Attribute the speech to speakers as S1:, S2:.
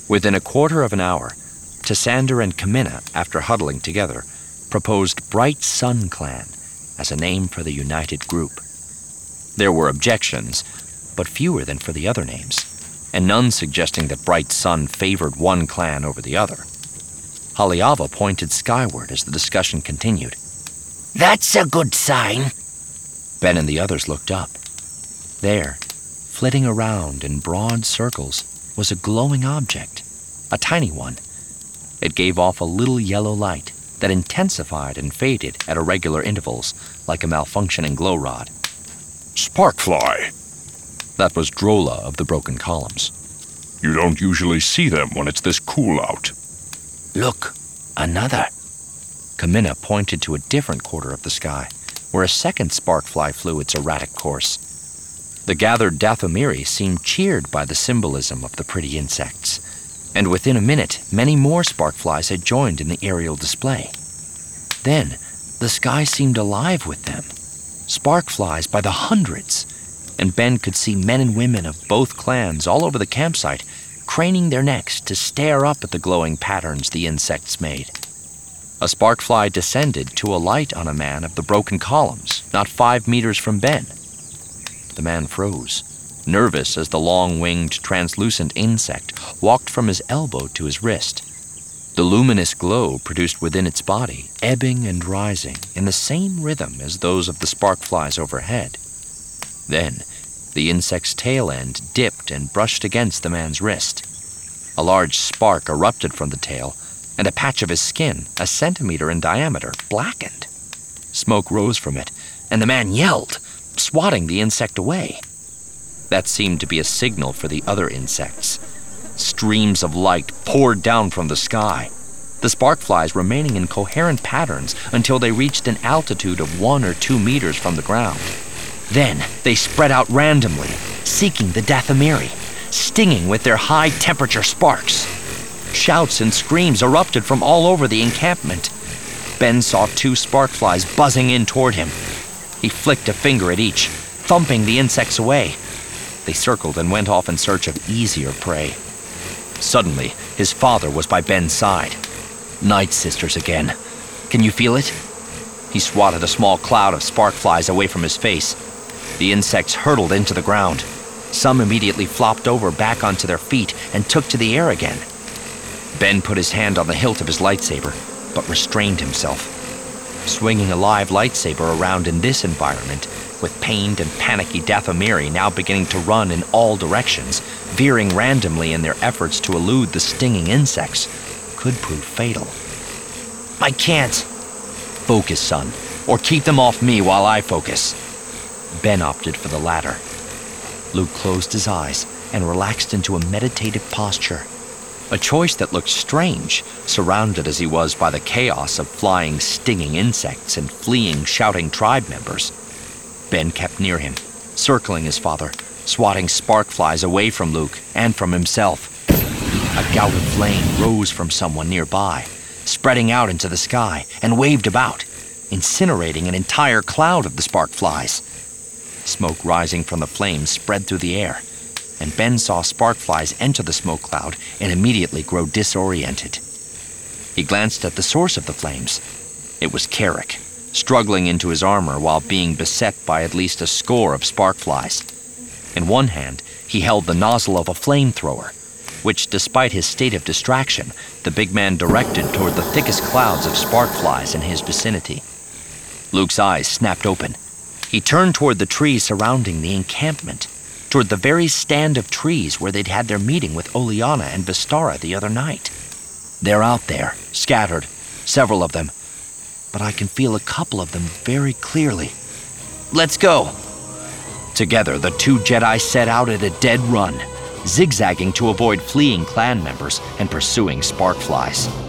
S1: Within a quarter of an hour, Tassander and Kamina, after huddling together, proposed Bright Sun Clan as a name for the united group. There were objections, but fewer than for the other names, and none suggesting that Bright Sun favored one clan over the other. Haliava pointed skyward as the discussion continued.
S2: That's a good sign.
S1: Ben and the others looked up. There, flitting around in broad circles, was a glowing object, a tiny one. It gave off a little yellow light that intensified and faded at irregular intervals, like a malfunctioning glow rod.
S3: Sparkfly.
S1: That was Drola of the Broken Columns.
S3: You don't usually see them when it's this cool out.
S2: Look, another.
S1: Kamina pointed to a different quarter of the sky, where a second sparkfly flew its erratic course. The gathered Dathomiri seemed cheered by the symbolism of the pretty insects, and within a minute, many more sparkflies had joined in the aerial display. Then, the sky seemed alive with them, sparkflies by the hundreds, and Ben could see men and women of both clans all over the campsite craning their necks to stare up at the glowing patterns the insects made. A sparkfly descended to alight on a man of the Broken Columns, not 5 meters from Ben. The man froze, nervous as the long-winged, translucent insect walked from his elbow to his wrist. The luminous glow produced within its body, ebbing and rising in the same rhythm as those of the sparkflies overhead. Then, the insect's tail end dipped and brushed against the man's wrist. A large spark erupted from the tail, and a patch of his skin, a centimeter in diameter, blackened. Smoke rose from it, and the man yelled, swatting the insect away. That seemed to be a signal for the other insects. Streams of light poured down from the sky, the sparkflies remaining in coherent patterns until they reached an altitude of 1 or 2 meters from the ground. Then they spread out randomly, seeking the Dathomiri, stinging with their high-temperature sparks. Shouts and screams erupted from all over the encampment. Ben saw 2 sparkflies buzzing in toward him. He flicked a finger at each, thumping the insects away. They circled and went off in search of easier prey. Suddenly, his father was by Ben's side. Night Sisters again. Can you feel it? He swatted a small cloud of sparkflies away from his face. The insects hurtled into the ground. Some immediately flopped over back onto their feet and took to the air again. Ben put his hand on the hilt of his lightsaber, but restrained himself. Swinging a live lightsaber around in this environment, with pained and panicky Dathomiri now beginning to run in all directions, veering randomly in their efforts to elude the stinging insects, could prove fatal. I can't. Focus, son, or keep them off me while I focus. Ben opted for the latter. Luke closed his eyes and relaxed into a meditative posture, a choice that looked strange, surrounded as he was by the chaos of flying, stinging insects and fleeing, shouting tribe members. Ben kept near him, circling his father, swatting sparkflies away from Luke and from himself. A gout of flame rose from someone nearby, spreading out into the sky and waved about, incinerating an entire cloud of the sparkflies. Smoke rising from the flames spread through the air, and Ben saw sparkflies enter the smoke cloud and immediately grow disoriented. He glanced at the source of the flames. It was Carrick, struggling into his armor while being beset by at least a score of sparkflies. In one hand, he held the nozzle of a flamethrower, which, despite his state of distraction, the big man directed toward the thickest clouds of sparkflies in his vicinity. Luke's eyes snapped open. He turned toward the trees surrounding the encampment, toward the very stand of trees where they'd had their meeting with Oleana and Vistara the other night. They're out there, scattered, several of them, but I can feel a couple of them very clearly. Let's go! Together, the 2 Jedi set out at a dead run, zigzagging to avoid fleeing clan members and pursuing sparkflies.